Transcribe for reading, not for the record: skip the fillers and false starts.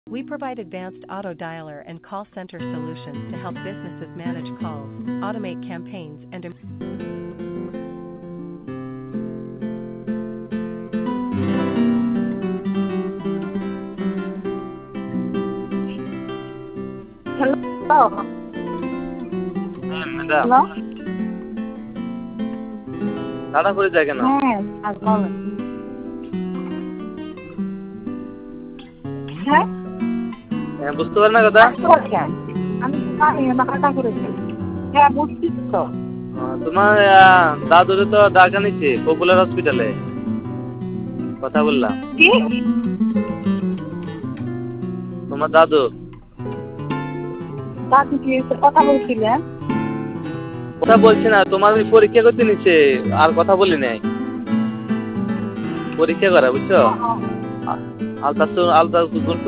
We provide advanced auto dialer and call center solutions to help businesses manage calls, automate campaigns, and Hello. Madam Hello? তাড়া করে যায় কেন? হ্যাঁ, আর বলেন। হ্যাঁ? বুঝতে পারেন না কথা? কেন? আমি তো জানি না কাটা করেছি। হ্যাঁ, বুঝছি তো। তোমার দাদুরে তো ডাকা নিচ্ছে পপুলার হসপিটালে, কথা বললাম। কি? তোমার দাদু দাদু কি কথা বলছিলেন? কথা বলছে না, তোমার ওই পরীক্ষা করতে নিচ্ছে, আর কথা বলি নাই। পরীক্ষা করা বুঝছো, আলট্রাসাউন্ড